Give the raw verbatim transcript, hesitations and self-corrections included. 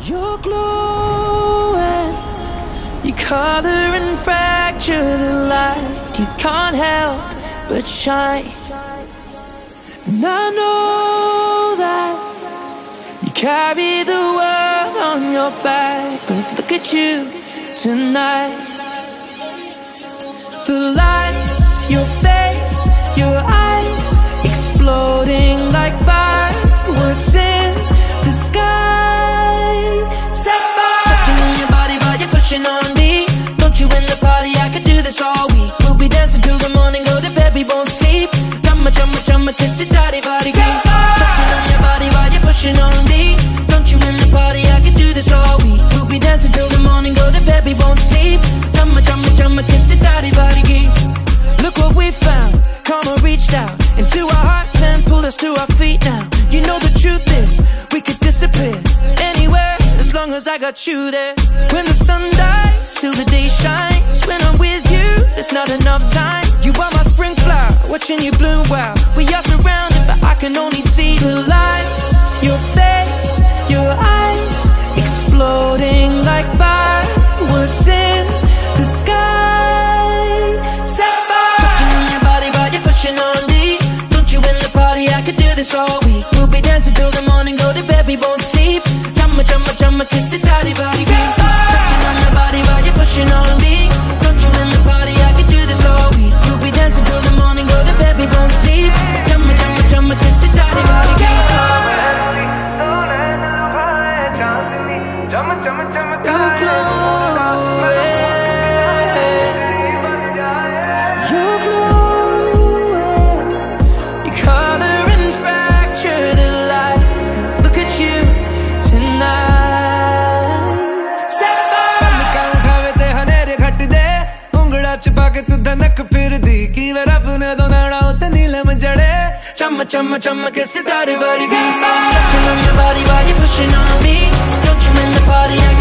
You're glowing, you color and fracture the light. You can't help but shine. And I know that you carry the world on your back, but look at you tonight. The lights, your face, your eyes, exploding like fireworks in the sky. Sapphire, touching on your body while you're pushing on me. Don't you in the party, I could do this all week. We'll be dancing till the morning, go to bed, we won't sleep. Chumma, chumma, chumma, kiss it, daddy, body, touching on your body while you're pushing on me. Don't you in the party, I could do this all week. We'll be dancing till the morning, go to bed, we won't sleep. Chumma, chumma, chumma, kiss it, daddy, body, look what we found. Karma reached out into our hearts and pulled us to our feet now. You know the truth is, we could disappear anywhere as long as I got you there. When the sun dies, till the day shines. When I'm with you, there's not enough time. You are my spring flower, watching you bloom wild. We are surrounded, but I can only see the lights. Your face, your eyes, exploding like fireworks in the sky. Sapphire, touching on your body while you're pushing on me. Don't you in the party, I could do this all week. We'll be dancing till the morning, go to bed, we won't sleep. Chumma, chumma, chumma, kiss it, daddy, body. Touching on your body while you're pushing on me. Don't you in the party, I could do this all week. We'll be dancing till the morning, go to bed, we won't sleep. Chumma, chumma, chumma, kiss it, daddy, body. You're glowing, you're glowing, you color and fracture the light. Look at you tonight. Sapphire, उठावे ते हनेरे घट दे उंगड़ा चिपा के तू धनक फिर दी की वे रब ने दो नाड़ा उते नीलम जड़े chumma, chumma, chumma, kiss it, daddy, body. Touching on your body while you're pushing on me. Don't you in the party,